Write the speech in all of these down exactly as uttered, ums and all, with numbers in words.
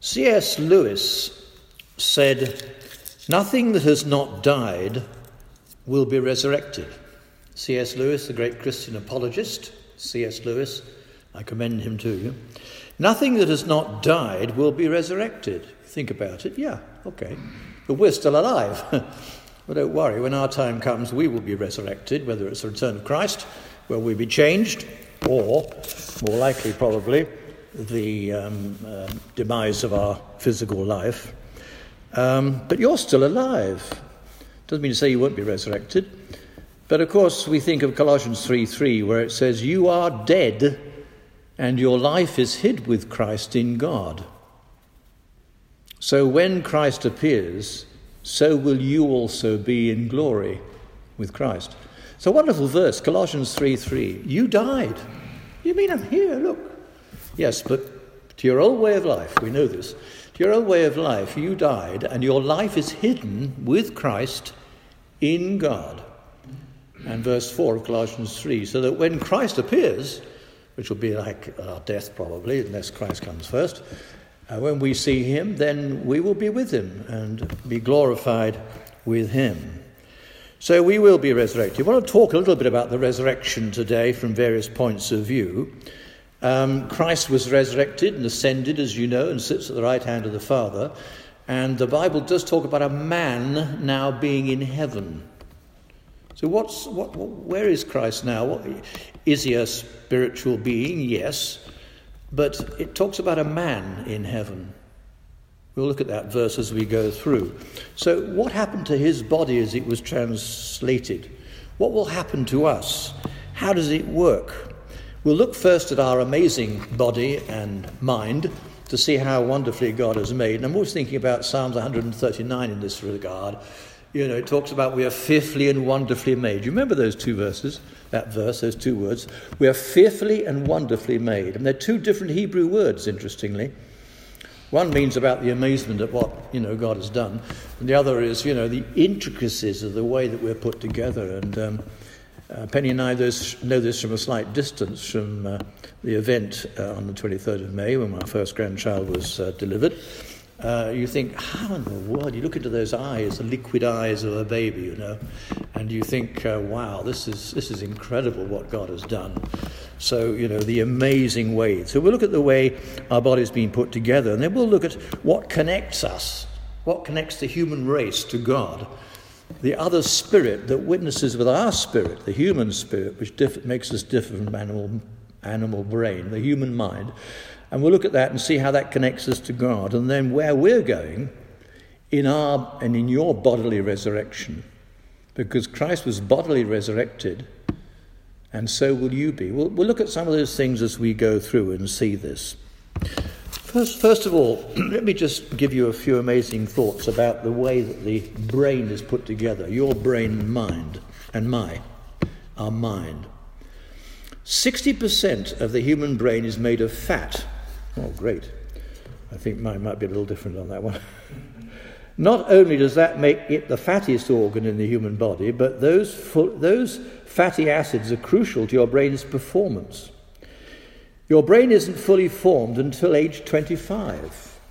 C S Lewis said, "Nothing that has not died will be resurrected." C S Lewis, the great Christian apologist, C S Lewis, I commend him to you. Nothing that has not died will be resurrected. Think about it. Yeah, okay. But we're still alive. Well, don't worry. When our time comes, we will be resurrected, whether it's the return of Christ, where we'll be changed, or, more likely probably, the um, uh, demise of our physical life. Um, but you're still alive. Doesn't mean to say you won't be resurrected. But of course, we think of Colossians three three, where it says, "You are dead, and your life is hid with Christ in God." So when Christ appears, so will you also be in glory with Christ. It's a wonderful verse, Colossians three three. You died. You mean I'm here? Look. Yes, but to your old way of life, we know this. To your old way of life, you died, and your life is hidden with Christ in God. And verse four of Colossians three, so that when Christ appears, which will be like our death probably, unless Christ comes first, uh, when we see him, then we will be with him and be glorified with him. So we will be resurrected. I want to talk a little bit about the resurrection today from various points of view. Um, Christ was resurrected and ascended, as you know, and sits at the right hand of the Father. And the Bible does talk about a man now being in heaven. So what's what? what where is Christ now? What, is he a spiritual being? Yes. But it talks about a man in heaven. We'll look at that verse as we go through. So what happened to his body as it was translated? What will happen to us? How does it work? We'll look first at our amazing body and mind to see how wonderfully God has made. And I'm always thinking about Psalms one thirty-nine in this regard. You know, it talks about we are fearfully and wonderfully made. You remember those two verses, that verse, those two words? We are fearfully and wonderfully made. And they're two different Hebrew words, interestingly. One means about the amazement at what, you know, God has done. And the other is, you know, the intricacies of the way that we're put together. And um, uh, Penny and I those, know this from a slight distance from uh, the event uh, on the twenty-third of May when my first grandchild was uh, delivered. Uh, you think, how in the world? You look into those eyes, the liquid eyes of a baby, you know, and you think, uh, wow, this is this is incredible what God has done. So, you know, the amazing way. So we'll look at the way our body's been put together, and then we'll look at what connects us, what connects the human race to God, the other spirit that witnesses with our spirit, the human spirit, which diff- makes us different from animal, animal brain, the human mind. And we'll look at that and see how that connects us to God, and then where we're going in our and in your bodily resurrection. Because Christ was bodily resurrected, and so will you be. We'll, we'll look at some of those things as we go through and see this. First, first of all, let me just give you a few amazing thoughts about the way that the brain is put together, your brain and mind, and my, our mind. sixty percent of the human brain is made of fat. Oh, great. I think mine might be a little different on that one. Not only does that make it the fattiest organ in the human body, but those full, those fatty acids are crucial to your brain's performance. Your brain isn't fully formed until age twenty-five.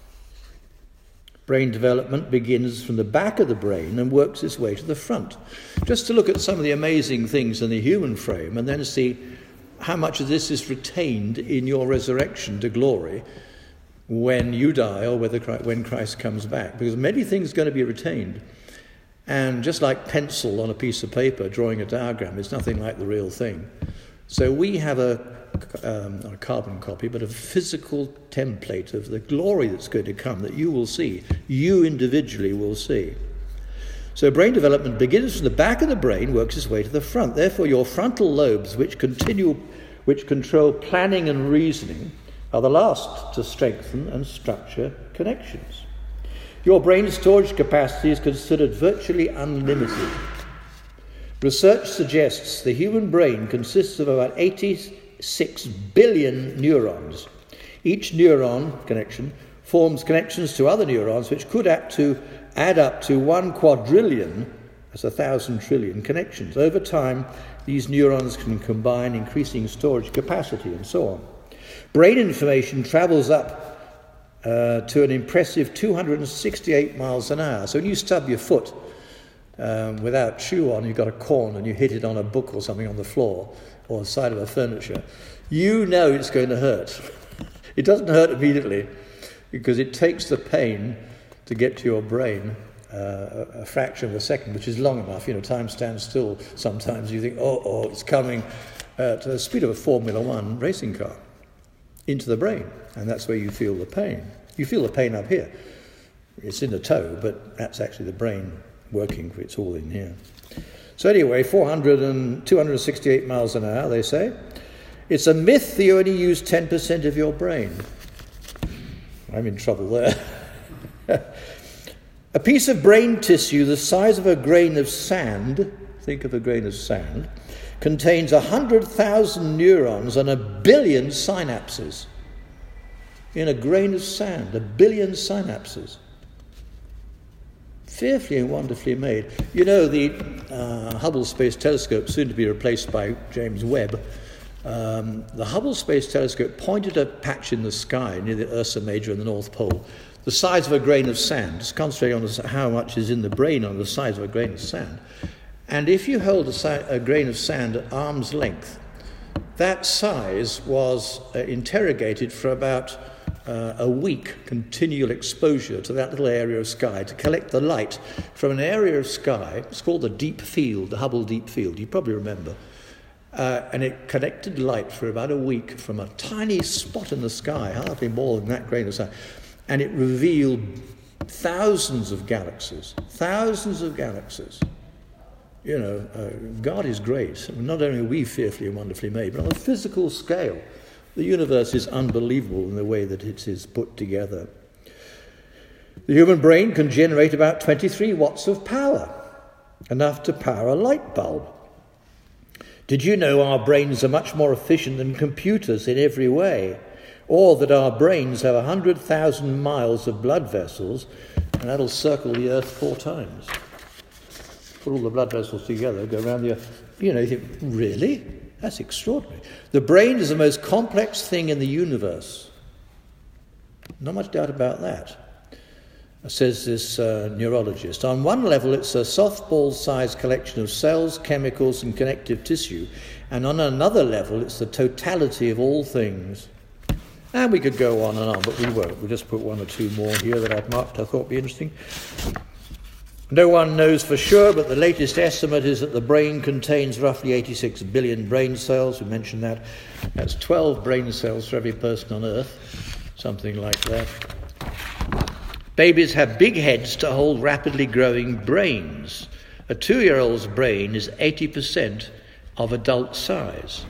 Brain development begins from the back of the brain and works its way to the front. Just to look at some of the amazing things in the human frame and then see how much of this is retained in your resurrection to glory when you die or whether when Christ comes back. Because many things are going to be retained. And just like pencil on a piece of paper drawing a diagram is nothing like the real thing. So we have a, um, not a carbon copy, but a physical template of the glory that's going to come that you will see. You individually will see. So brain development begins from the back of the brain, works its way to the front. Therefore, your frontal lobes, which continue, which control planning and reasoning, are the last to strengthen and structure connections. Your brain storage capacity is considered virtually unlimited. Research suggests the human brain consists of about eighty-six billion neurons. Each neuron connection forms connections to other neurons, which could add to add up to one quadrillion, that's a thousand trillion connections. Over time, these neurons can combine, increasing storage capacity and so on. Brain information travels up uh, to an impressive two hundred sixty-eight miles an hour. So when you stub your foot um, without shoe on, you've got a corn and you hit it on a book or something on the floor or the side of a furniture, you know it's going to hurt. It doesn't hurt immediately because it takes the pain to get to your brain uh, a, a fraction of a second, which is long enough. You know, time stands still sometimes. You think, oh, oh, it's coming uh, to the speed of a Formula One racing car into the brain, and that's where you feel the pain. You feel the pain up here. It's in the toe, but that's actually the brain working. It's all in here. So anyway, four hundred and two hundred sixty-eight miles an hour, they say. It's a myth that you only use ten percent of your brain. I'm in trouble there. A piece of brain tissue the size of a grain of sand, think of a grain of sand, contains one hundred thousand neurons and a billion synapses. In a grain of sand, a billion synapses. Fearfully and wonderfully made. You know, the uh, Hubble Space Telescope, soon to be replaced by James Webb, um, the Hubble Space Telescope pointed a patch in the sky near the Ursa Major and the North Pole, the size of a grain of sand, just concentrating on how much is in the brain on the size of a grain of sand. And if you hold a, si- a grain of sand at arm's length, that size was uh, interrogated for about uh, a week, continual exposure to that little area of sky to collect the light from an area of sky. It's called the Deep Field, the Hubble Deep Field, you probably remember. Uh, and it collected light for about a week from a tiny spot in the sky, hardly more than that grain of sand. And it revealed thousands of galaxies, thousands of galaxies. You know, uh, God is great. Not only are we fearfully and wonderfully made, but on a physical scale, the universe is unbelievable in the way that it is put together. The human brain can generate about twenty-three watts of power, enough to power a light bulb. Did you know our brains are much more efficient than computers in every way? Or that our brains have one hundred thousand miles of blood vessels, and that'll circle the Earth four times. Put all the blood vessels together, go around the Earth. You know, you think, really? That's extraordinary. The brain is the most complex thing in the universe. Not much doubt about that, says this uh, neurologist. On one level, it's a softball-sized collection of cells, chemicals, and connective tissue. And on another level, it's the totality of all things. And we could go on and on, but we won't. We'll just put one or two more here that I've marked I thought would be interesting. No one knows for sure, but the latest estimate is that the brain contains roughly eighty-six billion brain cells. We mentioned that. That's twelve brain cells for every person on Earth, something like that. Babies have big heads to hold rapidly growing brains. A two-year-old's brain is eighty percent of adult size.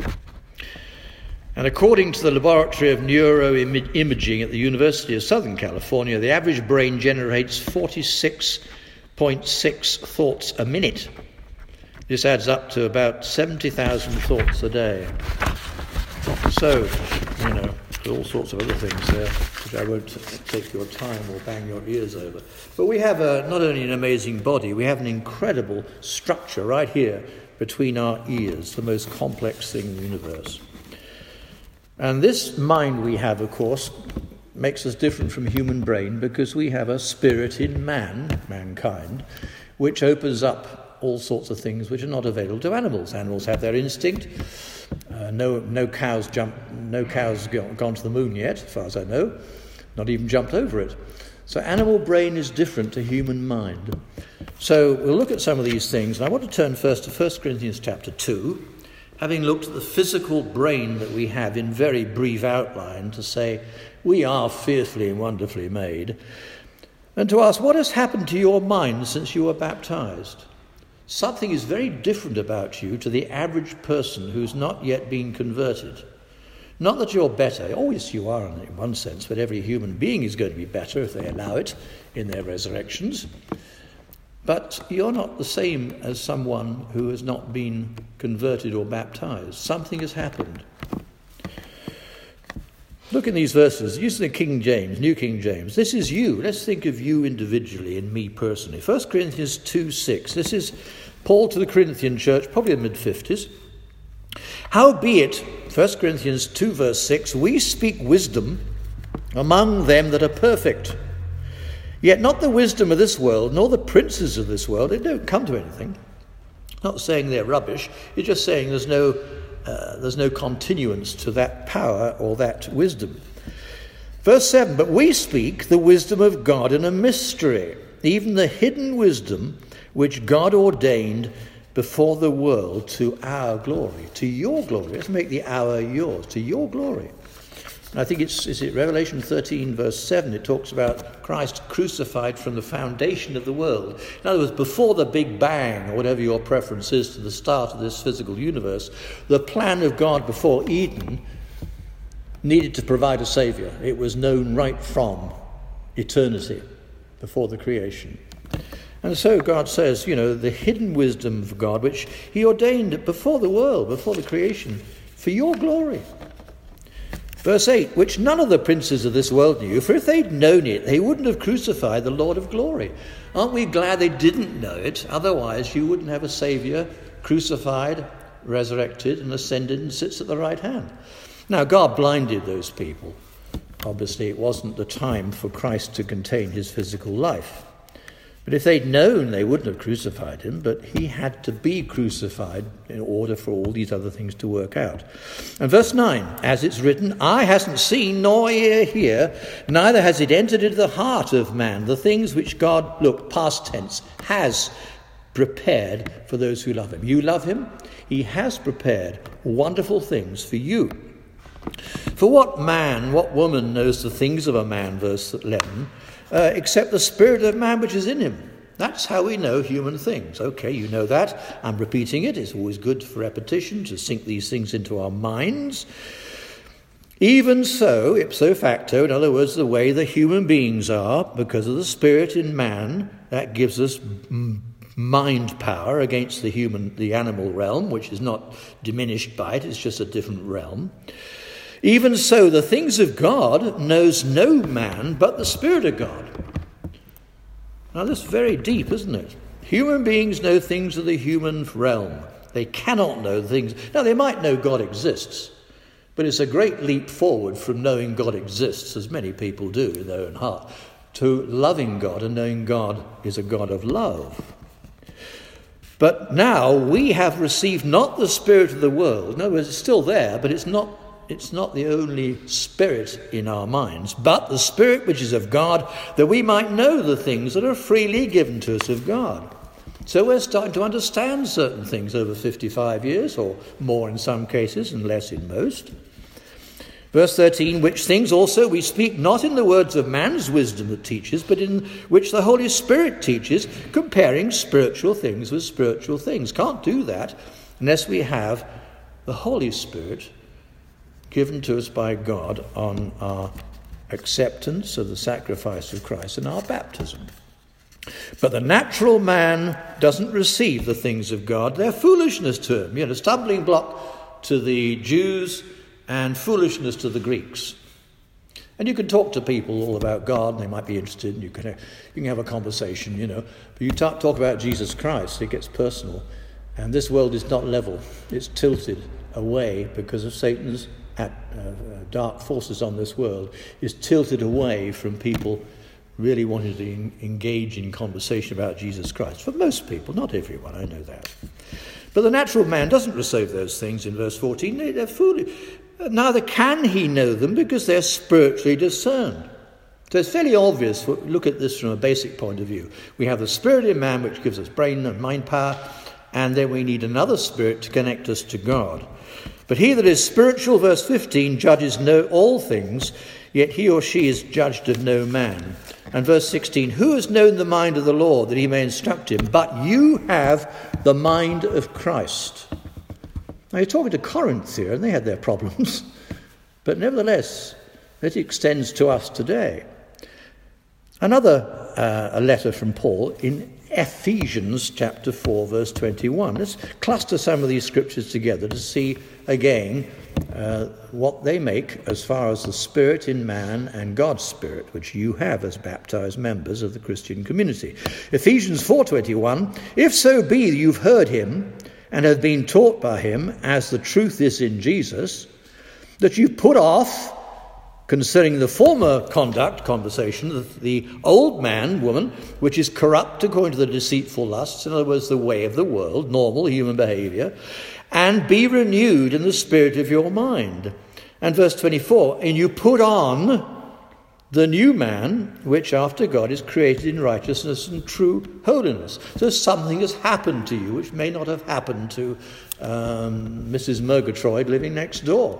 And according to the Laboratory of Neuroimaging at the University of Southern California, the average brain generates forty-six point six thoughts a minute. This adds up to about seventy thousand thoughts a day. So, you know, all sorts of other things there, which I won't take your time or bang your ears over. But we have a, not only an amazing body, we have an incredible structure right here between our ears, the most complex thing in the universe. And this mind we have, of course, makes us different from human brain because we have a spirit in man, mankind, which opens up all sorts of things which are not available to animals. Animals have their instinct. Uh, no, no cows jump. No cows go, gone to the moon yet, as far as I know. Not even jumped over it. So animal brain is different to human mind. So we'll look at some of these things. And I want to turn first to First Corinthians chapter two, having looked at the physical brain that we have in very brief outline, to say we are fearfully and wonderfully made, and to ask what has happened to your mind since you were baptized. Something is very different about you to the average person who's not yet been converted. Not that you're better. Oh, yes, you are in one sense, but every human being is going to be better if they allow it in their resurrections. But you're not the same as someone who has not been converted or baptized. Something has happened. Look in these verses, using the King James, New King James. This is you. Let's think of you individually and me personally. First Corinthians two six. This is Paul to the Corinthian church, probably in the mid-fifties. Howbeit, First Corinthians two verse six, we speak wisdom among them that are perfect. Yet not the wisdom of this world, nor the princes of this world, they don't come to anything. Not saying they're rubbish, it's just saying there's no, uh, there's no continuance to that power or that wisdom. Verse seven, but we speak the wisdom of God in a mystery, even the hidden wisdom which God ordained before the world to our glory, to your glory. Let's make the hour yours, to your glory. And I think it's, is it Revelation thirteen, verse seven, it talks about Christ crucified from the foundation of the world. In other words, before the Big Bang, or whatever your preference is to the start of this physical universe, the plan of God before Eden needed to provide a saviour. It was known right from eternity, before the creation. And so God says, you know, the hidden wisdom of God, which he ordained before the world, before the creation, for your glory. Verse eight, which none of the princes of this world knew, for if they'd known it, they wouldn't have crucified the Lord of glory. Aren't we glad they didn't know it? Otherwise, you wouldn't have a saviour crucified, resurrected, and ascended and sits at the right hand. Now, God blinded those people. Obviously, it wasn't the time for Christ to contain his physical life. But if they'd known, they wouldn't have crucified him, but he had to be crucified in order for all these other things to work out. And verse nine, as it's written, eye hasn't seen nor ear hear, neither has it entered into the heart of man, the things which God, look, past tense, has prepared for those who love him. You love him, he has prepared wonderful things for you. For what man, what woman knows the things of a man, verse eleven, uh, except the spirit of man which is in him? That's how we know human things. Okay, you know that. I'm repeating it. It's always good for repetition to sink these things into our minds. Even so, ipso facto, in other words, the way the human beings are, because of the spirit in man, that gives us mind power against the human, the animal realm, which is not diminished by it. It's just a different realm. Even so, the things of God knows no man but the Spirit of God. Now, this is very deep, isn't it? Human beings know things of the human realm. They cannot know things. Now, they might know God exists, but it's a great leap forward from knowing God exists, as many people do in their own heart, to loving God and knowing God is a God of love. But now we have received not the spirit of the world. In other words, it's still there, but it's not It's not the only spirit in our minds, but the Spirit which is of God, that we might know the things that are freely given to us of God. So we're starting to understand certain things over fifty-five years, or more in some cases, and less in most. Verse thirteen, which things also we speak not in the words of man's wisdom that teaches, but in which the Holy Spirit teaches, comparing spiritual things with spiritual things. Can't do that unless we have the Holy Spirit given to us by God on our acceptance of the sacrifice of Christ and our baptism. But the natural man doesn't receive the things of God. They're foolishness to him. You know, stumbling block to the Jews and foolishness to the Greeks. And you can talk to people all about God, and they might be interested, and you can, you can have a conversation, you know. But you talk, talk about Jesus Christ, it gets personal. And this world is not level. It's tilted away because of Satan's at, uh, dark forces on this world, is tilted away from people really wanting to en- engage in conversation about Jesus Christ. For most people, not everyone, I know that. But the natural man doesn't receive those things in verse fourteen. They, they're foolish. Neither can he know them because they're spiritually discerned. So it's fairly obvious. Look at this from a basic point of view. We have the spirit in man, which gives us brain and mind power, and then we need another spirit to connect us to God. But he that is spiritual, verse fifteen, judges no all things, yet he or she is judged of no man. And verse sixteen, who has known the mind of the Lord that he may instruct him? But you have the mind of Christ. Now, you're talking to Corinth here, and they had their problems. But nevertheless, it extends to us today. Another uh, a letter from Paul in Ephesians chapter four, verse twenty-one. Let's cluster some of these scriptures together to see again uh, what they make as far as the Spirit in man and God's Spirit, which you have as baptized members of the Christian community. Ephesians four twenty-one, if so be you've heard him and have been taught by him, as the truth is in Jesus, that you put off concerning the former conduct, conversation, the, the old man, woman, which is corrupt according to the deceitful lusts, in other words, the way of the world, normal human behavior, and be renewed in the spirit of your mind. And verse twenty-four, and you put on the new man, which after God is created in righteousness and true holiness. So something has happened to you which may not have happened to um, Missus Murgatroyd living next door,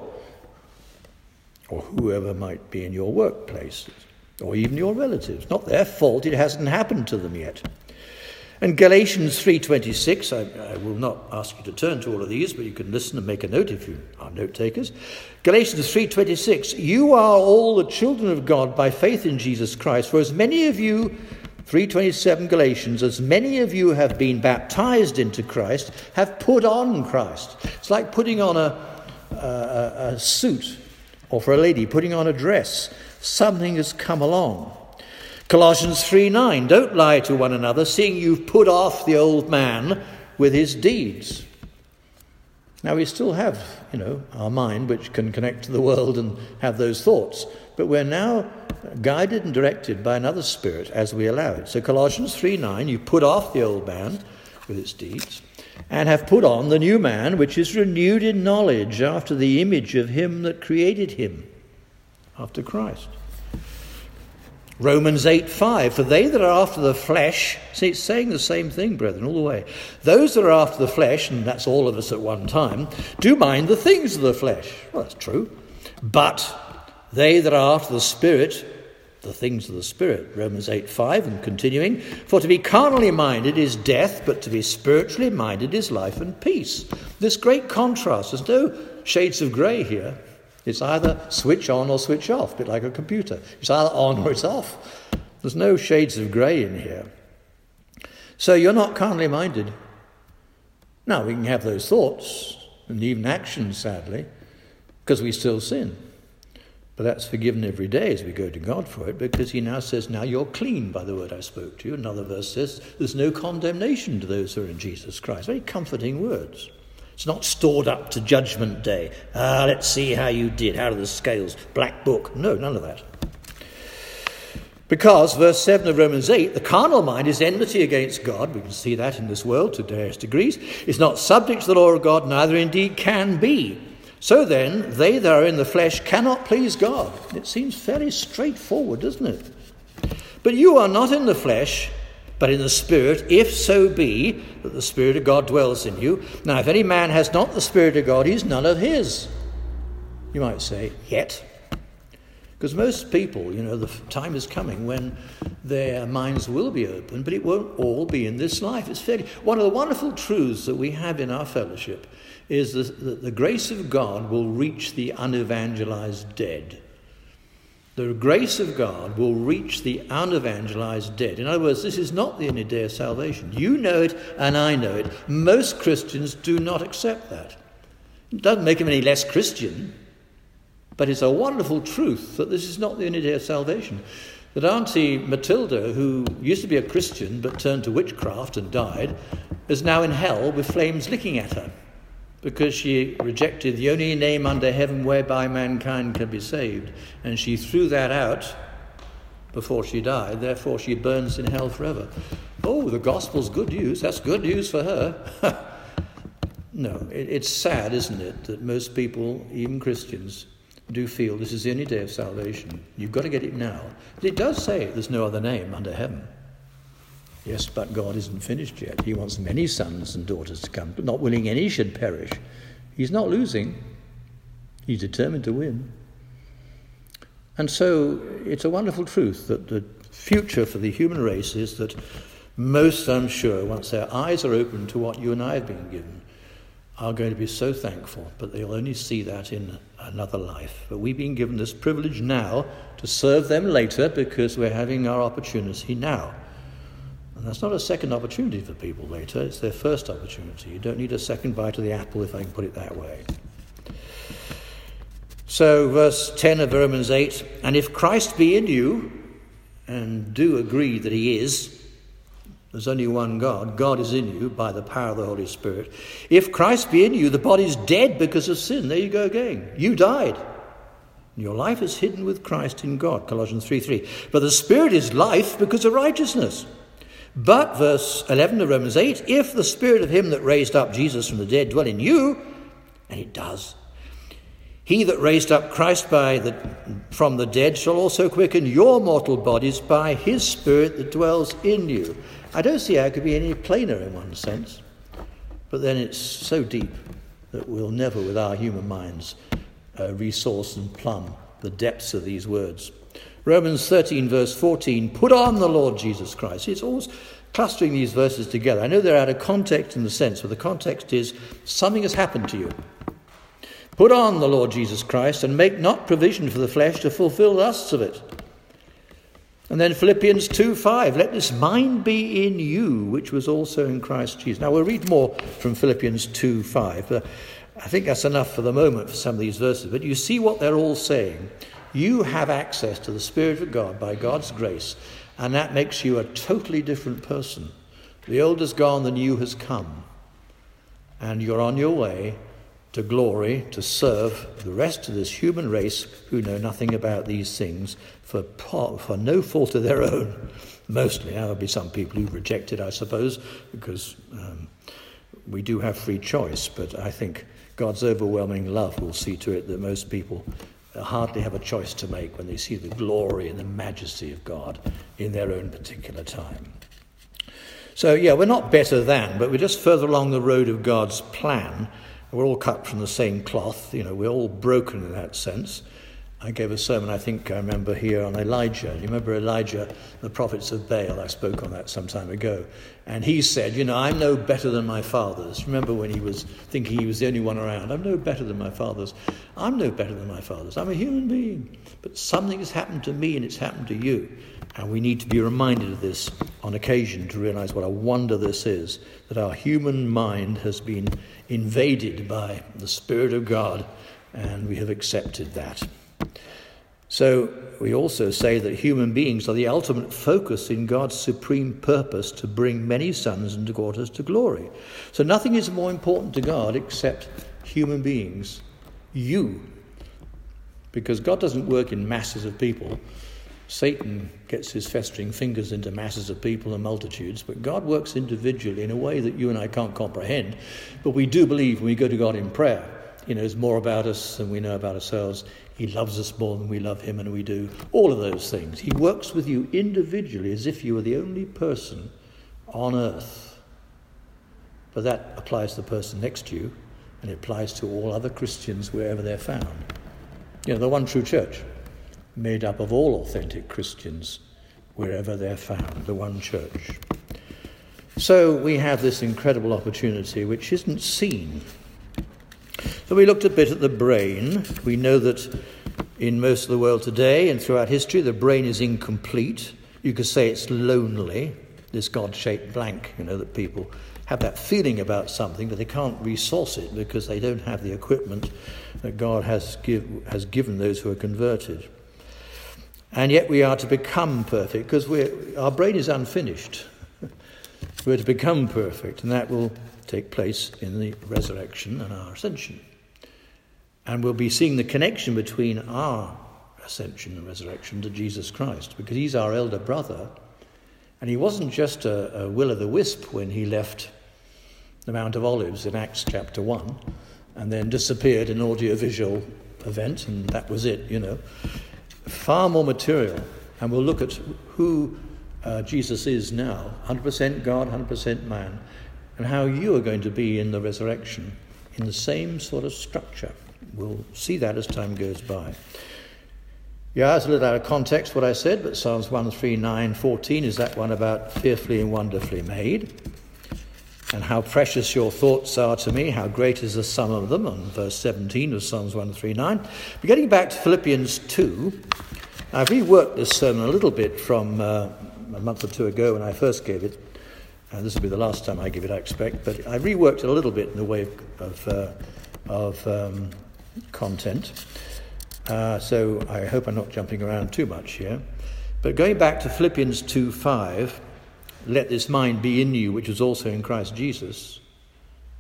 or whoever might be in your workplace, or even your relatives. Not their fault, it hasn't happened to them yet. And Galatians three twenty-six, I, I will not ask you to turn to all of these, but you can listen and make a note if you are note takers. Galatians three twenty-six, you are all the children of God by faith in Jesus Christ, for as many of you, three twenty-seven Galatians, as many of you have been baptized into Christ, have put on Christ. It's like putting on a, a, a suit, or for a lady, putting on a dress. Something has come along. Colossians three nine, don't lie to one another, seeing you've put off the old man with his deeds. Now we still have, you know, our mind which can connect to the world and have those thoughts, but we're now guided and directed by another spirit as we allow it. So Colossians three nine, you put off the old man with its deeds, and have put on the new man, which is renewed in knowledge after the image of him that created him, after Christ. Romans eight five, for they that are after the flesh, see, it's saying the same thing, brethren, all the way. Those that are after the flesh, and that's all of us at one time, do mind the things of the flesh. Well, that's true. But they that are after the Spirit, the things of the Spirit. Romans eight five, and continuing, for to be carnally minded is death, but to be spiritually minded is life and peace. This great contrast, there's no shades of grey here. It's either switch on or switch off, a bit like a computer. It's either on or it's off. There's no shades of grey in here. So you're not carnally minded. Now, we can have those thoughts and even actions, sadly, because we still sin. But that's forgiven every day as we go to God for it, because he now says, now you're clean by the word I spoke to you. Another verse says, there's no condemnation to those who are in Jesus Christ. Very comforting words. It's not stored up to judgment day. Ah, let's see how you did. How are the scales? Black book. No, none of that. Because, verse seven of Romans eight, the carnal mind is enmity against God. We can see that in this world to various degrees. It's not subject to the law of God, neither indeed can be. So then, they that are in the flesh cannot please God. It seems fairly straightforward, doesn't it? But you are not in the flesh, but in the Spirit, if so be that the Spirit of God dwells in you. Now, if any man has not the Spirit of God, he's none of his. You might say, yet. Because most people, you know, the time is coming when their minds will be open, but it won't all be in this life. It's fairly... One of the wonderful truths that we have in our fellowship is that the grace of God will reach the unevangelized dead. The grace of God will reach the unevangelized dead. In other words, this is not the only day of salvation. You know it and I know it. Most Christians do not accept that. It doesn't make them any less Christian, but it's a wonderful truth that this is not the only day of salvation. That Auntie Matilda, who used to be a Christian but turned to witchcraft and died, is now in hell with flames licking at her, because she rejected the only name under heaven whereby mankind can be saved. And she threw that out before she died. Therefore, she burns in hell forever. Oh, the gospel's good news. That's good news for her. No, it, it's sad, isn't it, that most people, even Christians, do feel this is the only day of salvation. You've got to get it now. It does say there's no other name under heaven. Yes, but God isn't finished yet. He wants many sons and daughters to come, but not willing any should perish. He's not losing. He's determined to win. And so it's a wonderful truth that the future for the human race is that most, I'm sure, once their eyes are open to what you and I have been given, are going to be so thankful, but they'll only see that in another life. But we've been given this privilege now to serve them later because we're having our opportunity now. And that's not a second opportunity for people later, it's their first opportunity. You don't need a second bite of the apple, if I can put it that way. So, verse ten of Romans eight, and if Christ be in you, and do agree that he is, there's only one God, God is in you by the power of the Holy Spirit. If Christ be in you, the body's dead because of sin. There you go again. You died. Your life is hidden with Christ in God, Colossians three three. But the Spirit is life because of righteousness. But, verse eleven of Romans eight, if the Spirit of him that raised up Jesus from the dead dwell in you, and it does, he that raised up Christ by the, from the dead shall also quicken your mortal bodies by his Spirit that dwells in you. I don't see how it could be any plainer in one sense, but then it's so deep that we'll never, with our human minds, uh, resource and plumb the depths of these words. Romans thirteen, verse fourteen, put on the Lord Jesus Christ. It's always clustering these verses together. I know they're out of context in the sense, but the context is something has happened to you. Put on the Lord Jesus Christ and make not provision for the flesh to fulfill the lusts of it. And then Philippians two five, let this mind be in you, which was also in Christ Jesus. Now we'll read more from Philippians two five, but I think that's enough for the moment for some of these verses. But you see what they're all saying. You have access to the Spirit of God by God's grace, and that makes you a totally different person. The old is gone, the new has come. And you're on your way to glory, to serve the rest of this human race who know nothing about these things for for no fault of their own, mostly. Now, there'll be some people who reject it, I suppose, because um, we do have free choice, but I think God's overwhelming love will see to it that most people hardly have a choice to make when they see the glory and the majesty of God in their own particular time. So, yeah, we're not better than, but we're just further along the road of God's plan. We're all cut from the same cloth. You know, we're all broken in that sense. I gave a sermon, I think I remember here, on Elijah. You remember Elijah, the prophets of Baal? I spoke on that some time ago. And he said, you know, I'm no better than my fathers. Remember when he was thinking he was the only one around? I'm no better than my fathers. I'm no better than my fathers. I'm a human being. But something has happened to me and it's happened to you. And we need to be reminded of this on occasion to realize what a wonder this is, that our human mind has been invaded by the Spirit of God, and we have accepted that. So we also say that human beings are the ultimate focus in God's supreme purpose to bring many sons and daughters to glory. So nothing is more important to God except human beings, you. Because God doesn't work in masses of people. Satan gets his festering fingers into masses of people and multitudes, but God works individually in a way that you and I can't comprehend. But we do believe when we go to God in prayer, He knows more about us than we know about ourselves. He loves us more than we love him, and we do. All of those things. He works with you individually as if you were the only person on earth. But that applies to the person next to you, and it applies to all other Christians wherever they're found. You know, the one true church, made up of all authentic Christians wherever they're found, the one church. So we have this incredible opportunity which isn't seen. So we looked a bit at the brain. We know that in most of the world today and throughout history, the brain is incomplete. You could say it's lonely, this God-shaped blank, you know, that people have that feeling about something, but they can't resource it because they don't have the equipment that God has, give, has given those who are converted. And yet we are to become perfect because we're, our brain is unfinished. We're to become perfect, and that will take place in the resurrection and our ascension. And we'll be seeing the connection between our ascension and resurrection to Jesus Christ, because he's our elder brother, and he wasn't just a, a will-o'-the-wisp when he left the Mount of Olives in Acts chapter one, and then disappeared in an audiovisual event, and that was it, you know. Far more material, and we'll look at who uh, Jesus is now, one hundred percent God, one hundred percent man, and how you are going to be in the resurrection in the same sort of structure. We'll see that as time goes by. Yeah, it's a little out of context what I said, but Psalms one, three, nine, fourteen is that one about fearfully and wonderfully made. And how precious your thoughts are to me, how great is the sum of them, on verse seventeen of Psalms one, three, nine. But getting back to Philippians two, I've reworked this sermon a little bit from uh, a month or two ago when I first gave it. And this will be the last time I give it, I expect. But I reworked it a little bit in the way of, of, uh, of um, content. Uh, so I hope I'm not jumping around too much here. But going back to Philippians two five, let this mind be in you, which was also in Christ Jesus.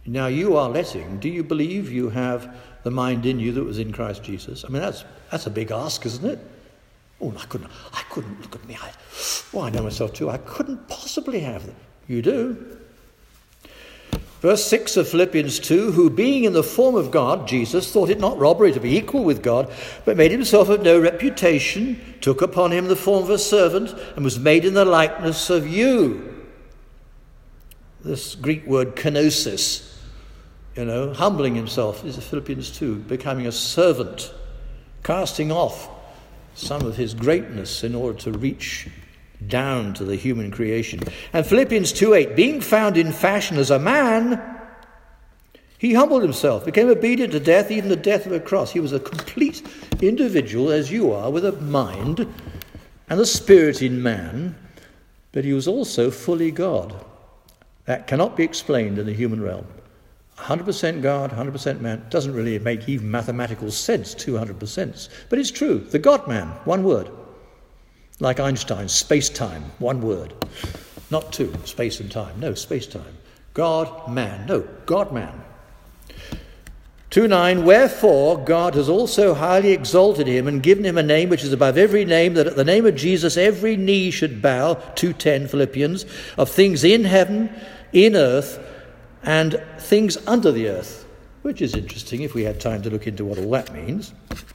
Now you are letting, do you believe you have the mind in you that was in Christ Jesus? I mean, that's that's a big ask, isn't it? Oh, I couldn't, I couldn't, look at me. I, well, I know myself too. I couldn't possibly have them. You do. Verse six of Philippians two, who being in the form of God, Jesus, thought it not robbery to be equal with God, but made himself of no reputation, took upon him the form of a servant, and was made in the likeness of you. This Greek word kenosis, you know, humbling himself, is Philippians two, becoming a servant, casting off some of his greatness in order to reach down to the human creation. And Philippians two eight, being found in fashion as a man, he humbled himself, became obedient to death, even the death of a cross. He was a complete individual as you are, with a mind and a spirit in man, but he was also fully God. That cannot be explained in the human realm. one hundred percent God, one hundred percent man. Doesn't really make even mathematical sense, two hundred percent. But it's true. The God-man, one word. Like Einstein, space-time, one word. Not two, space and time. No, space-time. God-man. No, God-man. two nine, wherefore God has also highly exalted him and given him a name which is above every name, that at the name of Jesus every knee should bow, two ten Philippians, of things in heaven, in earth, and things under the earth, which is interesting if we had time to look into what all that means.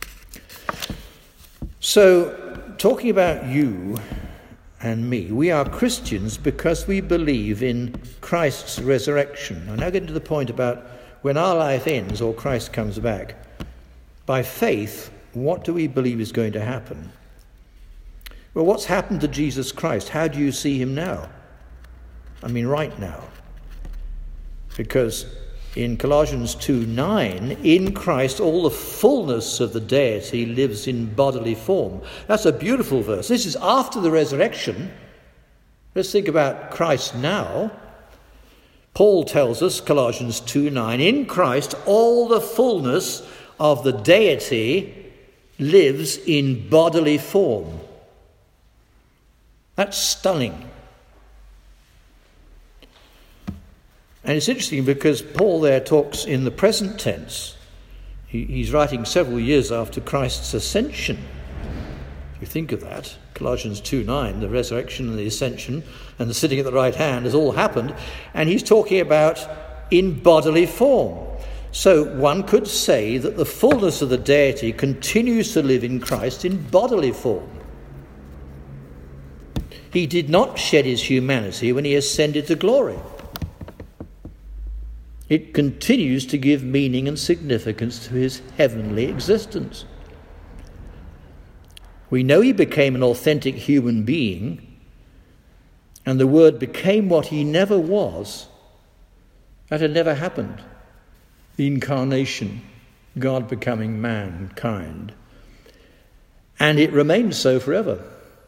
So, talking about you and me, we are Christians because we believe in Christ's resurrection. I'm now getting to the point about when our life ends or Christ comes back. By faith, what do we believe is going to happen? Well, what's happened to Jesus Christ? How do you see him now? I mean, right now. Because in Colossians two nine, in Christ all the fullness of the deity lives in bodily form. That's a beautiful verse. This is after the resurrection. Let's think about Christ now. Paul tells us, Colossians two nine, in Christ all the fullness of the deity lives in bodily form. That's stunning. And it's interesting because Paul there talks in the present tense. He, he's writing several years after Christ's ascension. If you think of that, Colossians two nine, the resurrection and the ascension and the sitting at the right hand has all happened. And he's talking about in bodily form. So one could say that the fullness of the deity continues to live in Christ in bodily form. He did not shed his humanity when he ascended to glory. It continues to give meaning and significance to his heavenly existence. We know he became an authentic human being, and the Word became what he never was. That had never happened. The incarnation, God becoming mankind. And it remains so forever.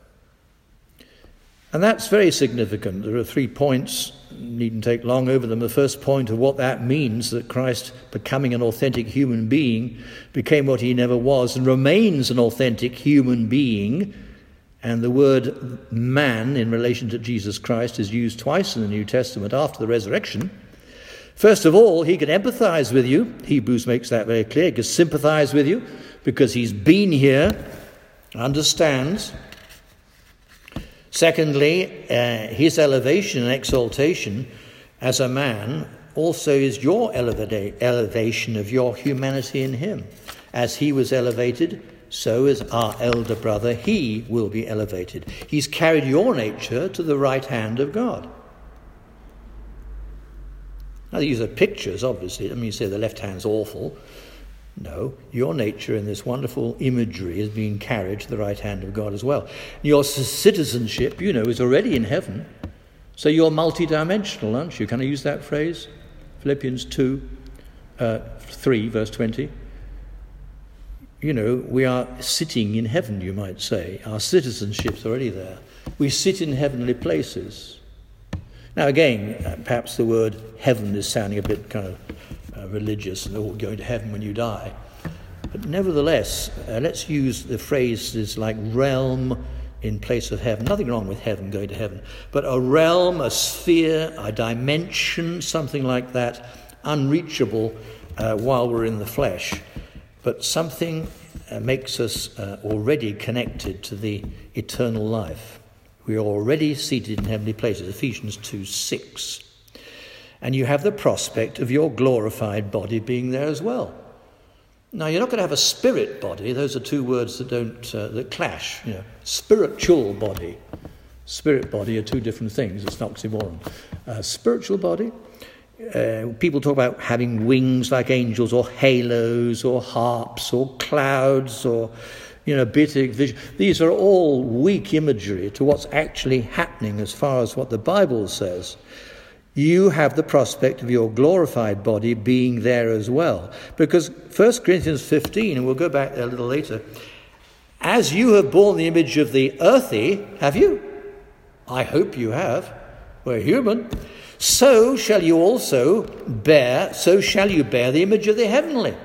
And that's very significant. There are three points, needn't take long over them. The first point of what that means, that Christ, becoming an authentic human being, became what he never was and remains an authentic human being. And the word man in relation to Jesus Christ is used twice in the New Testament after the resurrection. First of all, he can empathize with you. Hebrews makes that very clear. He can sympathize with you because he's been here, understands. Secondly, uh, his elevation and exaltation as a man also is your eleva- elevation of your humanity in him. As he was elevated, so is our elder brother. He will be elevated. He's carried your nature to the right hand of God. Now, these are pictures, obviously. I mean, you say the left hand's awful. No, your nature in this wonderful imagery is being carried to the right hand of God as well. Your citizenship, you know, is already in heaven. So you're multidimensional, aren't you? Can I use that phrase? Philippians two, uh, three, verse twenty. You know, we are sitting in heaven, you might say. Our citizenship's already there. We sit in heavenly places. Now, again, uh, perhaps the word heaven is sounding a bit kind of uh, religious, and oh, going to heaven when you die. But nevertheless, uh, let's use the phrases like realm in place of heaven. Nothing wrong with heaven, going to heaven. But a realm, a sphere, a dimension, something like that, unreachable uh, while we're in the flesh, but something uh, makes us uh, already connected to the eternal life. We are already seated in heavenly places, Ephesians two six. And you have the prospect of your glorified body being there as well. Now, you're not going to have a spirit body. Those are two words that don't uh, that clash. You know, spiritual body, spirit body are two different things. It's an oxymoron. Uh, spiritual body. Uh, people talk about having wings like angels, or halos, or harps, or clouds, or you know, beatific vision. These are all weak imagery to what's actually happening as far as what the Bible says. You have the prospect of your glorified body being there as well. Because First Corinthians fifteen, and we'll go back there a little later, as you have borne the image of the earthy, have you? I hope you have. We're human. So shall you also bear, so shall you bear the image of the heavenly.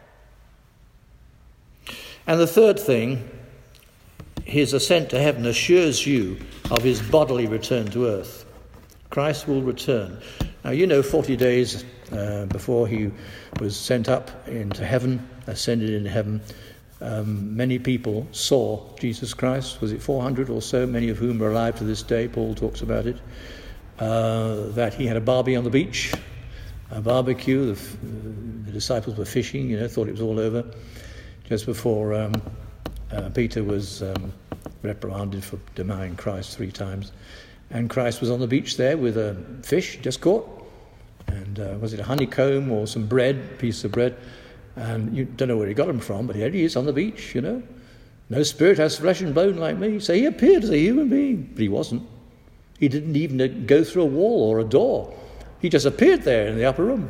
And the third thing, his ascent to heaven assures you of his bodily return to earth. Christ will return. Now, you know, forty days uh, before he was sent up into heaven, ascended into heaven, um, many people saw Jesus Christ. Was it four hundred or so, many of whom are alive to this day? Paul talks about it. Uh, that he had a barbie on the beach, a barbecue. The, the disciples were fishing, you know, thought it was all over. Just before um, uh, Peter was um, reprimanded for denying Christ three times. And Christ was on the beach there with a fish just caught. And uh, was it a honeycomb or some bread, piece of bread? And you don't know where he got them from, but here he is on the beach, you know. No spirit has flesh and bone like me. So he appeared as a human being, but he wasn't. He didn't even go through a wall or a door. He just appeared there in the upper room.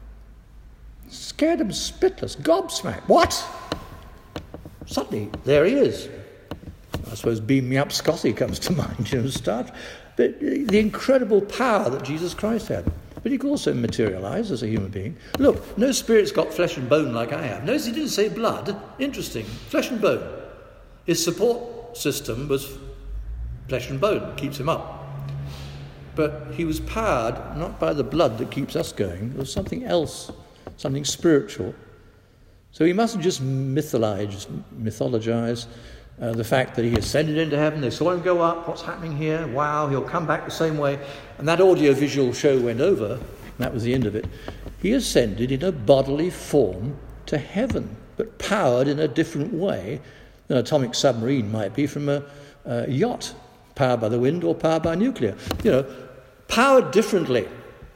Scared him spitless, gobsmacked. What? Suddenly, there he is. I suppose Beam Me Up Scotty comes to mind, you know, start. But the incredible power that Jesus Christ had. But he could also materialize as a human being. Look, no spirit's got flesh and bone like I have. Notice he didn't say blood. Interesting. Flesh and bone. His support system was flesh and bone, keeps him up. But he was powered not by the blood that keeps us going. It was something else, something spiritual. So he mustn't just mythologize, mythologize uh, the fact that he ascended into heaven. They saw him go up. What's happening here? Wow, he'll come back the same way. And that audio-visual show went over. That was the end of it. He ascended in a bodily form to heaven, but powered in a different way than an atomic submarine might be from a, a yacht, powered by the wind or powered by nuclear. You know, powered differently.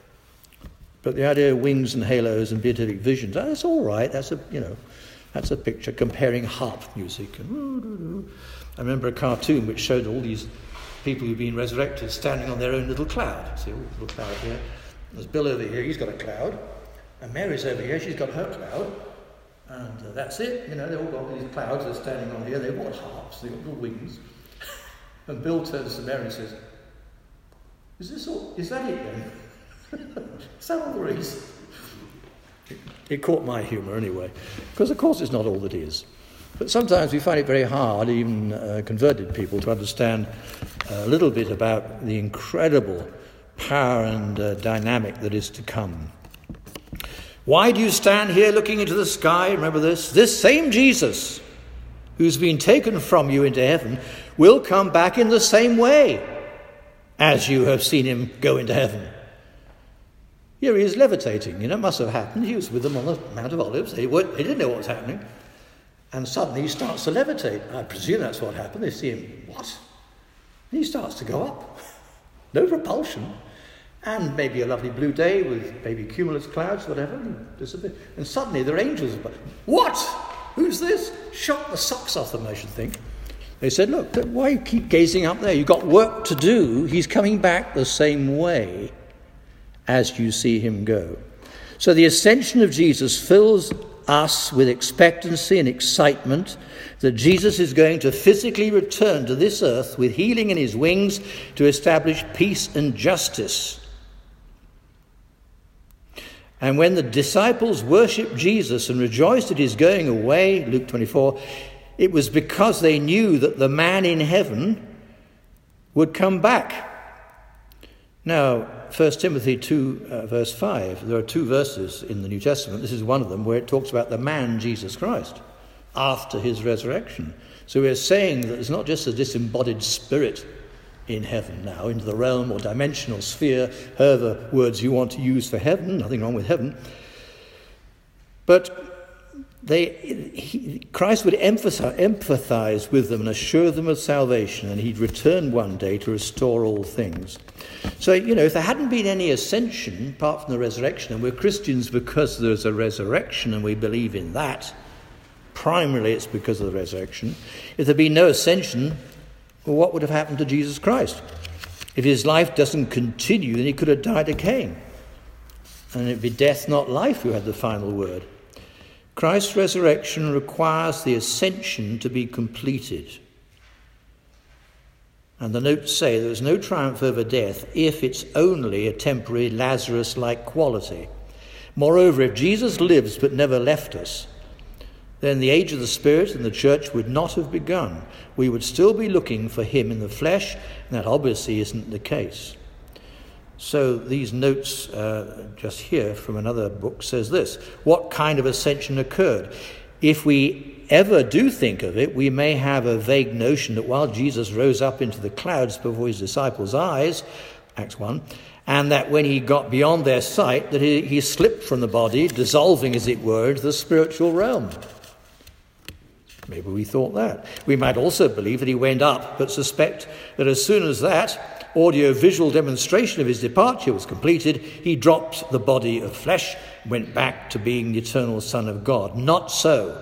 But the idea of wings and halos and beatific visions, that's all right. That's a, you know, that's a picture comparing harp music. And I remember a cartoon which showed all these people who've been resurrected standing on their own little cloud. See, a little cloud here. There's Bill over here, he's got a cloud. And Mary's over here, she's got her cloud. And uh, that's it. You know, they've all got these clouds, they're standing on here. They've got harps, they've got little wings. And Bill turns to Mary and says, Is this all? Is that it then? Is that all there is? It, it caught my humour anyway, because of course it's not all that is. But sometimes we find it very hard, even uh, converted people, to understand a little bit about the incredible power and uh, dynamic that is to come. Why do you stand here looking into the sky? Remember this? This same Jesus, who's been taken from you into heaven, will come back in the same way as you have seen him go into heaven. Here he is levitating. You know, it must have happened. He was with them on the Mount of Olives. They, weren't, they didn't know what was happening. And suddenly he starts to levitate. I presume that's what happened. They see him, what? And he starts to go up. No propulsion. And maybe a lovely blue day with maybe cumulus clouds, whatever, and disappear. And suddenly there are angels about. What? Who's this? Shock the socks off them, I should think. They said, look, why you keep gazing up there? You've got work to do. He's coming back the same way as you see him go. So the ascension of Jesus fills us with expectancy and excitement that Jesus is going to physically return to this earth with healing in his wings to establish peace and justice. And when the disciples worshipped Jesus and rejoiced at his going away, Luke twenty-four, it was because they knew that the man in heaven would come back. Now, First Timothy two, uh, verse five, there are two verses in the New Testament. This is one of them where it talks about the man Jesus Christ after his resurrection. So we're saying that it's not just a disembodied spirit in heaven now, into the realm or dimensional sphere, however words you want to use for heaven, nothing wrong with heaven. But they, he, Christ would emphasize, empathize with them and assure them of salvation, and he'd return one day to restore all things. So, you know, if there hadn't been any ascension, apart from the resurrection, and we're Christians because there's a resurrection and we believe in that, primarily it's because of the resurrection. If there'd been no ascension, well, what would have happened to Jesus Christ? If his life doesn't continue, then he could have died again. And it'd be death, not life, who had the final word. Christ's resurrection requires the ascension to be completed. And the notes say there is no triumph over death if it's only a temporary Lazarus-like quality. Moreover, if Jesus lives but never left us, then the age of the Spirit and the church would not have begun. We would still be looking for him in the flesh, and that obviously isn't the case. So these notes uh, just here from another book says this: what kind of ascension occurred? If we ever do think of it, we may have a vague notion that while Jesus rose up into the clouds before his disciples' eyes, Acts one, and that when he got beyond their sight, that he, he slipped from the body, dissolving, as it were, into the spiritual realm. Maybe we thought that. We might also believe that he went up, but suspect that as soon as that audio-visual demonstration of his departure was completed, he dropped the body of flesh, went back to being the eternal Son of God. Not so.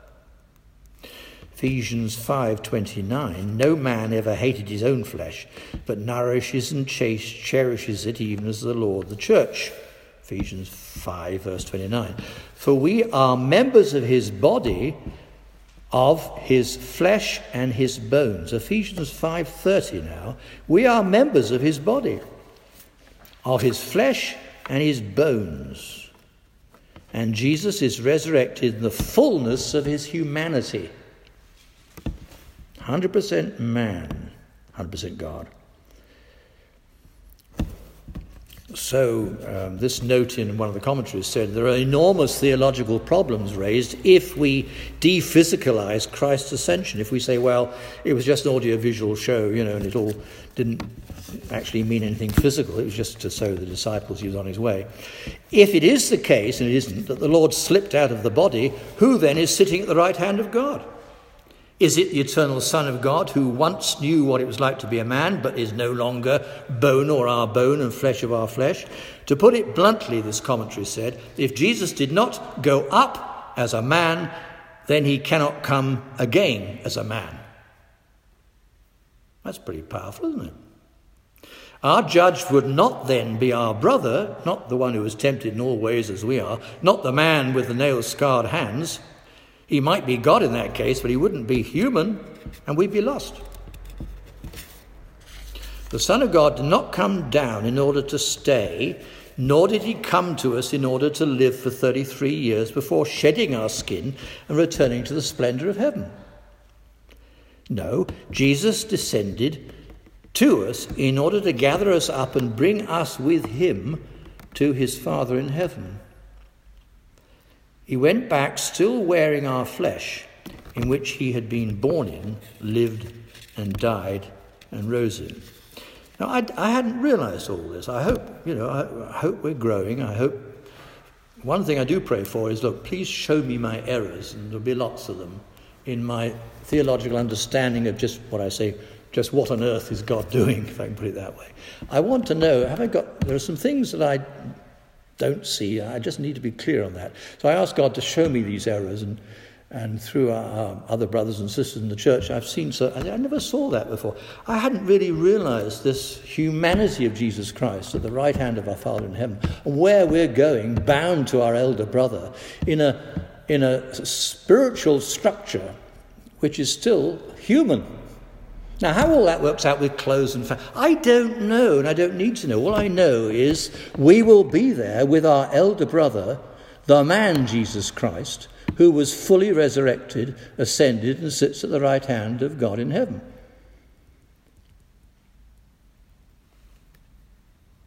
Ephesians five twenty-nine, no man ever hated his own flesh, but nourishes and cherishes it, even as the Lord the church. Ephesians five, verse twenty-nine. For we are members of his body, of his flesh and his bones. Ephesians five thirty now. We are members of his body, of his flesh and his bones. And Jesus is resurrected in the fullness of his humanity. one hundred percent man, one hundred percent God. So um, this note in one of the commentaries said there are enormous theological problems raised if we de-physicalize Christ's ascension. If we say, well, it was just an audio-visual show, you know, and it all didn't actually mean anything physical. It was just to show the disciples he was on his way. If it is the case, and it isn't, that the Lord slipped out of the body, who then is sitting at the right hand of God? Is it the eternal Son of God, who once knew what it was like to be a man, but is no longer bone or our bone and flesh of our flesh? To put it bluntly, this commentary said, if Jesus did not go up as a man, then he cannot come again as a man. That's pretty powerful, isn't it? Our judge would not then be our brother, not the one who was tempted in all ways as we are, not the man with the nail-scarred hands. He might be God in that case, but he wouldn't be human, and we'd be lost. The Son of God did not come down in order to stay, nor did he come to us in order to live for thirty-three years before shedding our skin and returning to the splendor of heaven. No, Jesus descended to us in order to gather us up and bring us with him to his Father in heaven. He went back still wearing our flesh, in which he had been born in, lived and died and rose in. Now, I, I hadn't realized all this. I hope, you know, I, I hope we're growing. I hope, one thing I do pray for is, look, please show me my errors, and there'll be lots of them, in my theological understanding of just what I say, just what on earth is God doing, if I can put it that way. I want to know, have I got, there are some things that I don't see. I just need to be clear on that. So I ask God to show me these errors, and and through our, our other brothers and sisters in the church, I've seen so. I never saw that before. I hadn't really realized this humanity of Jesus Christ at the right hand of our Father in heaven, and where we're going, bound to our elder brother in a in a spiritual structure which is still human. Now, how all that works out with clothes and family, I don't know, and I don't need to know. All I know is we will be there with our elder brother, the man Jesus Christ, who was fully resurrected, ascended, and sits at the right hand of God in heaven.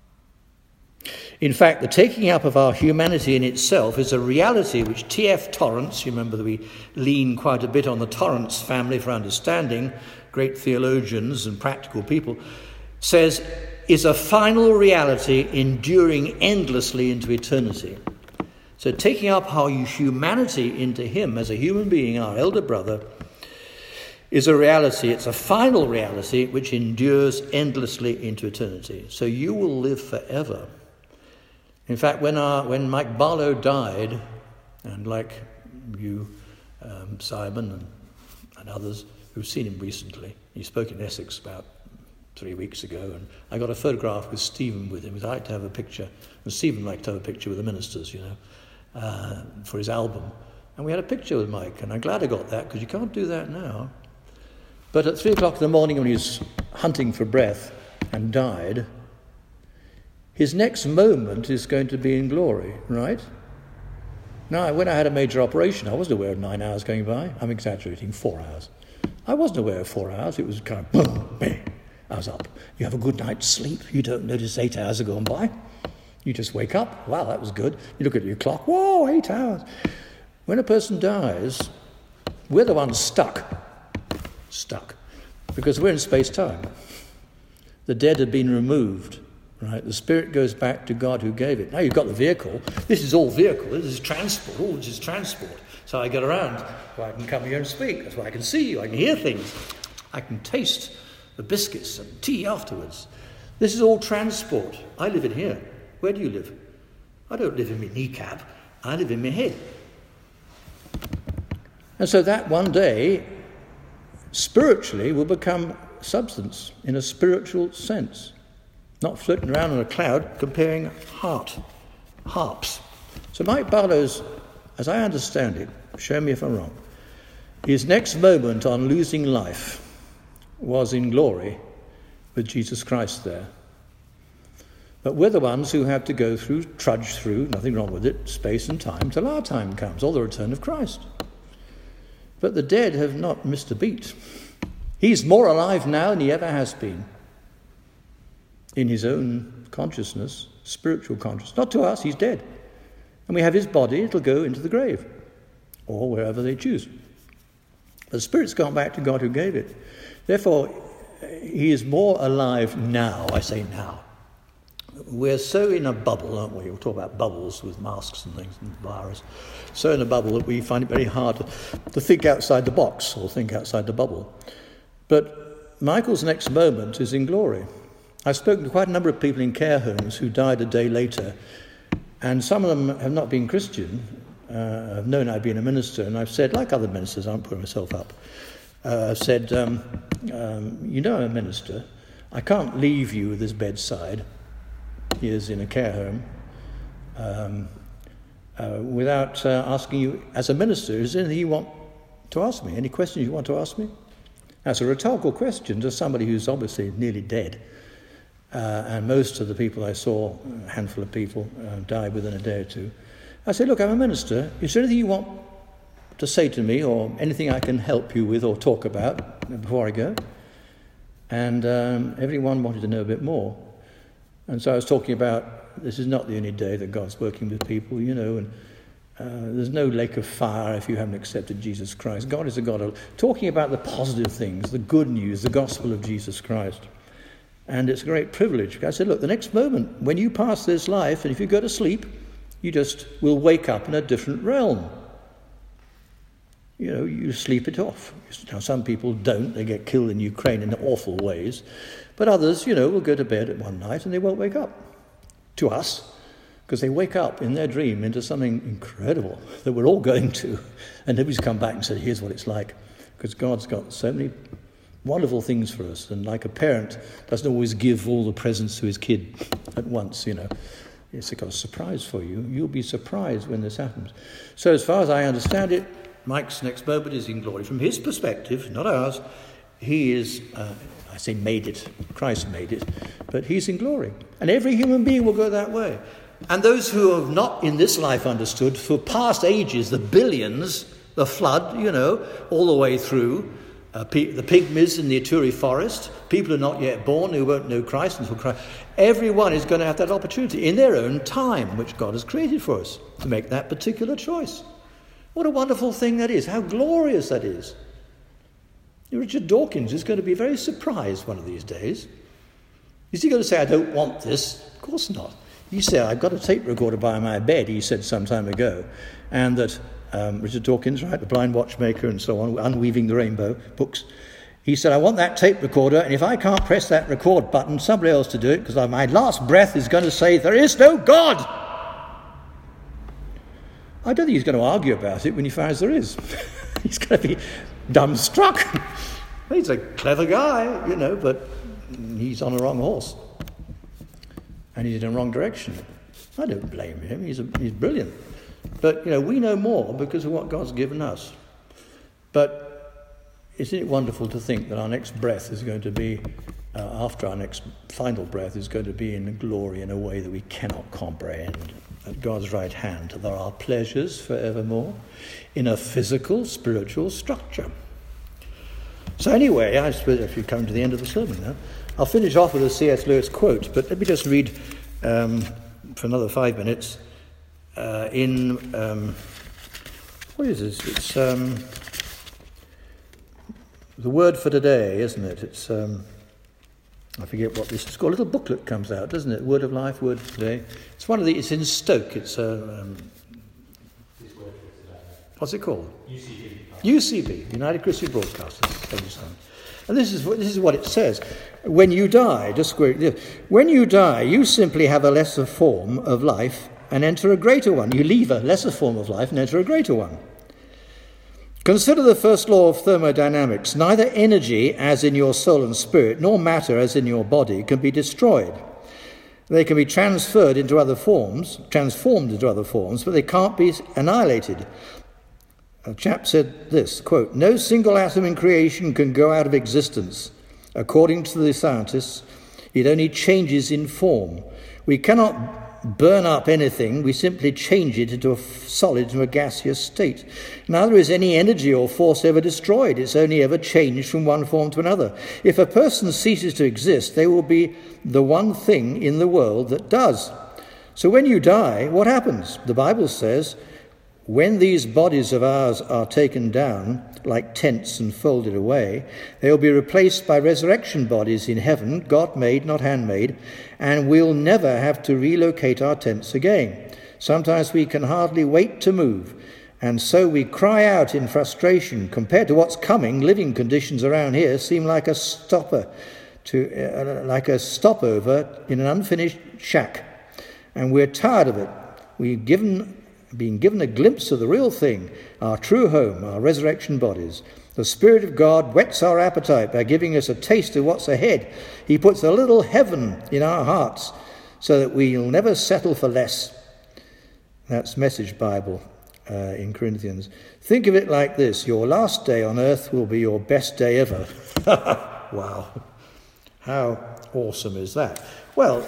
In fact, the taking up of our humanity in itself is a reality which T F Torrance, you remember that we lean quite a bit on the Torrance family for understanding, great theologians and practical people, says is a final reality enduring endlessly into eternity. So taking up our humanity into him as a human being, our elder brother, is a reality. It's a final reality which endures endlessly into eternity. So you will live forever. In fact, when our, when Mike Barlow died, and like you, um, Simon, and, and others who've seen him recently, he spoke in Essex about three weeks ago, and I got a photograph with Stephen with him. He'd like to have a picture, and Stephen liked to have a picture with the ministers, you know, uh, for his album. And we had a picture with Mike, and I'm glad I got that, because you can't do that now. But at three o'clock in the morning when he was hunting for breath and died, his next moment is going to be in glory, right? Now, when I had a major operation, I wasn't aware of nine hours going by. I'm exaggerating, four hours. I wasn't aware of four hours. It was kind of boom, bang, I was up. You have a good night's sleep. You don't notice eight hours are gone by. You just wake up. Wow, that was good. You look at your clock. Whoa, eight hours. When a person dies, we're the ones stuck. Stuck. Because we're in space-time. The dead have been removed. Right, the spirit goes back to God who gave it. Now you've got the vehicle. This is all vehicle. This is transport. All this is transport. So I get around. So I can come here and speak. That's why I can see you. I can hear things. I can taste the biscuits and tea afterwards. This is all transport. I live in here. Where do you live? I don't live in my kneecap. I live in my head. And so that one day, spiritually, will become substance in a spiritual sense. Not floating around on a cloud, comparing heart, harps. So Mike Barlow's, as I understand it, show me if I'm wrong, his next moment on losing life was in glory with Jesus Christ there. But we're the ones who have to go through, trudge through, nothing wrong with it, space and time, till our time comes, or the return of Christ. But the dead have not missed a beat. He's more alive now than he ever has been. In his own consciousness, spiritual consciousness. Not to us, he's dead. And we have his body, it'll go into the grave, or wherever they choose. But the spirit's gone back to God who gave it. Therefore, he is more alive now, I say now. We're so in a bubble, aren't we? We'll talk about bubbles with masks and things and virus. So in a bubble that we find it very hard to, to think outside the box or think outside the bubble. But Michael's next moment is in glory. I've spoken to quite a number of people in care homes who died a day later, and some of them have not been Christian. Uh, I've known I've been a minister, and I've said, like other ministers, I won't put myself up, uh, I've said, um, um, you know I'm a minister, I can't leave you at this bedside, he is in a care home, um, uh, without uh, asking you, as a minister, is there anything you want to ask me? Any questions you want to ask me? That's a rhetorical question to somebody who's obviously nearly dead. Uh, and most of the people I saw, a handful of people, uh, died within a day or two. I said, look, I'm a minister. Is there anything you want to say to me or anything I can help you with or talk about before I go? And um, everyone wanted to know a bit more. And so I was talking about this is not the only day that God's working with people, you know, and uh, there's no lake of fire if you haven't accepted Jesus Christ. God is a God of talking about the positive things, the good news, the gospel of Jesus Christ. And it's a great privilege. I said, look, the next moment, when you pass this life, and if you go to sleep, you just will wake up in a different realm. You know, you sleep it off. Now, some people don't. They get killed in Ukraine in awful ways. But others, you know, will go to bed at one night and they won't wake up. To us, because they wake up in their dream into something incredible that we're all going to. And nobody's come back and said, here's what it's like. Because God's got so many wonderful things for us, and like a parent doesn't always give all the presents to his kid at once, you know. It's got a surprise for you. You'll be surprised when this happens. So as far as I understand it, Mike's next moment is in glory. From his perspective, not ours, he is, uh, I say made it, Christ made it, but he's in glory. And every human being will go that way. And those who have not in this life understood, for past ages, the billions, the flood, you know, all the way through, uh, pe- the pygmies in the Ituri forest, people who are not yet born, who won't know Christ until Christ. Everyone is going to have that opportunity in their own time, which God has created for us, to make that particular choice. What a wonderful thing that is. How glorious that is. Richard Dawkins is going to be very surprised one of these days. Is he going to say, I don't want this? Of course not. He said, I've got a tape recorder by my bed, he said some time ago, and that um, Richard Dawkins, right, the blind watchmaker and so on, Unweaving the Rainbow books, he said, I want that tape recorder, and if I can't press that record button, somebody else to do it, because my last breath is going to say, there is no God. I don't think he's going to argue about it when he finds there is. He's going to be dumbstruck. He's a clever guy, you know, but he's on the wrong horse. And he's in the wrong direction. I don't blame him. He's a, he's brilliant. But, you know, we know more because of what God's given us. But isn't it wonderful to think that our next breath is going to be, uh, after our next final breath, is going to be in glory in a way that we cannot comprehend. At God's right hand, there are pleasures forevermore in a physical, spiritual structure. So anyway, I suppose if you come to the end of the sermon now, I'll finish off with a C S Lewis quote, but let me just read um, for another five minutes uh, in, um, what is this? It's um, the word for today, isn't it? It's, um, I forget what this is called. A little booklet comes out, doesn't it? Word of Life, Word for Today. It's one of the, it's in Stoke. It's a, um, what's it called? U C B. U C B, United Christian Broadcasters. And this is what, this is what it says. When you die, just when you die, you simply have a lesser form of life and enter a greater one. You leave a lesser form of life and enter a greater one. Consider the first law of thermodynamics. Neither energy, as in your soul and spirit, nor matter, as in your body, can be destroyed. They can be transferred into other forms, transformed into other forms, but they can't be annihilated. A chap said this, quote, no single atom in creation can go out of existence. According to the scientists, it only changes in form. We cannot burn up anything, we simply change it into a solid, into a gaseous state. Neither is any energy or force ever destroyed, it's only ever changed from one form to another. If a person ceases to exist, they will be the one thing in the world that does. So when you die, what happens? The Bible says, when these bodies of ours are taken down, like tents and folded away, they will be replaced by resurrection bodies in heaven, God-made, not handmade, and we'll never have to relocate our tents again. Sometimes we can hardly wait to move, and so we cry out in frustration. Compared to what's coming, living conditions around here seem like a stopper, to uh, like a stopover in an unfinished shack, and we're tired of it. We've given being given a glimpse of the real thing, our true home, our resurrection bodies. The Spirit of God whets our appetite by giving us a taste of what's ahead. He puts a little heaven in our hearts so that we'll never settle for less. That's Message Bible uh, in Corinthians. Think of it like this. Your last day on earth will be your best day ever. Wow. How awesome is that? Well,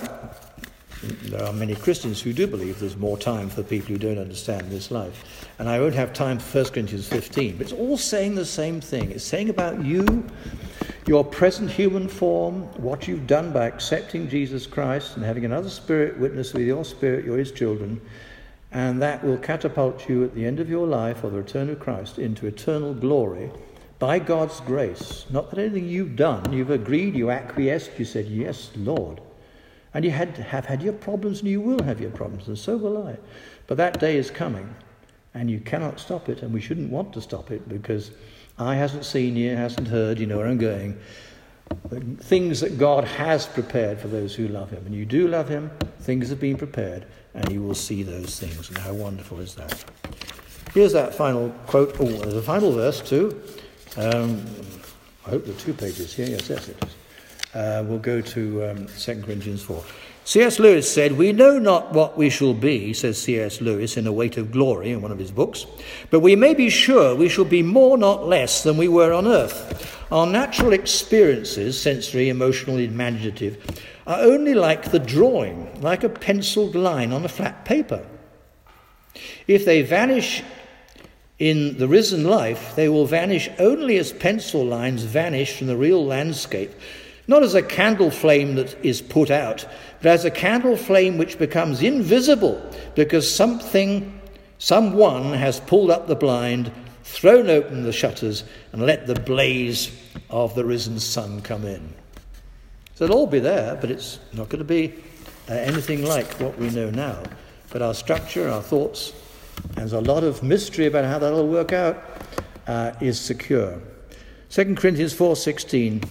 there are many Christians who do believe there's more time for people who don't understand this life. And I won't have time for First Corinthians fifteen, but it's all saying the same thing. It's saying about you, your present human form, what you've done by accepting Jesus Christ and having another spirit witness with your spirit, you're his children, and that will catapult you at the end of your life or the return of Christ into eternal glory by God's grace. Not that anything you've done, you've agreed, you acquiesced, you said, yes, Lord. And you had have had your problems, and you will have your problems, and so will I. But that day is coming, and you cannot stop it, and we shouldn't want to stop it, because eye hasn't seen, ear hasn't heard, you know where I'm going. The things that God has prepared for those who love him. And you do love him, things have been prepared, and you will see those things. And how wonderful is that? Here's that final quote. Oh, there's a final verse too. Um, I hope there are two pages here. Yes, yes, it is. Uh, we'll go to um, Second Corinthians four. C S Lewis said, we know not what we shall be, says C S Lewis in A Weight of Glory in one of his books, but we may be sure we shall be more, not less, than we were on earth. Our natural experiences, sensory, emotional, imaginative, are only like the drawing, like a penciled line on a flat paper. If they vanish in the risen life, they will vanish only as pencil lines vanish from the real landscape, not as a candle flame that is put out, but as a candle flame which becomes invisible because something, someone has pulled up the blind, thrown open the shutters, and let the blaze of the risen sun come in. So it'll all be there, but it's not going to be uh, anything like what we know now. But our structure, our thoughts, there's a lot of mystery about how that'll work out, uh, is secure. Second Corinthians four sixteen.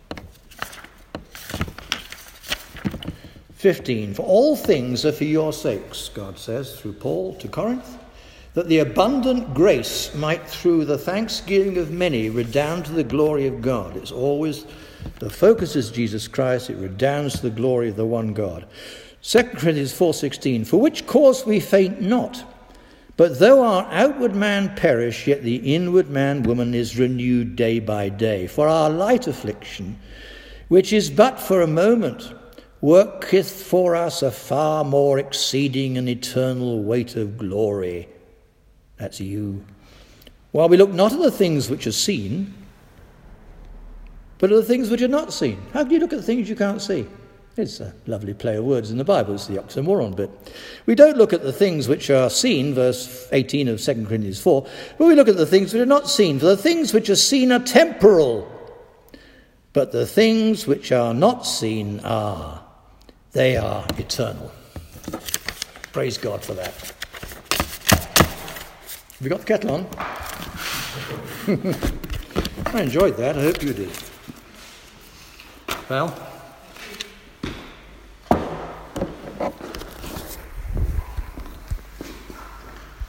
fifteen. For all things are for your sakes, God says through Paul to Corinth, that the abundant grace might through the thanksgiving of many redound to the glory of God. It's always, the focus is Jesus Christ. It redounds to the glory of the one God. Second Corinthians four sixteen. For which cause we faint not. But though our outward man perish, yet the inward man, woman, is renewed day by day. For our light affliction, which is but for a moment, worketh for us a far more exceeding and eternal weight of glory. That's you. While we look not at the things which are seen, but at the things which are not seen. How can you look at the things you can't see? It's a lovely play of words in the Bible. It's the oxymoron bit. We don't look at the things which are seen, verse eighteen of Second Corinthians four, but we look at the things which are not seen. For the things which are seen are temporal, but the things which are not seen are, they are eternal. Praise God for that. Have you got the kettle on? I enjoyed that. I hope you did. Well...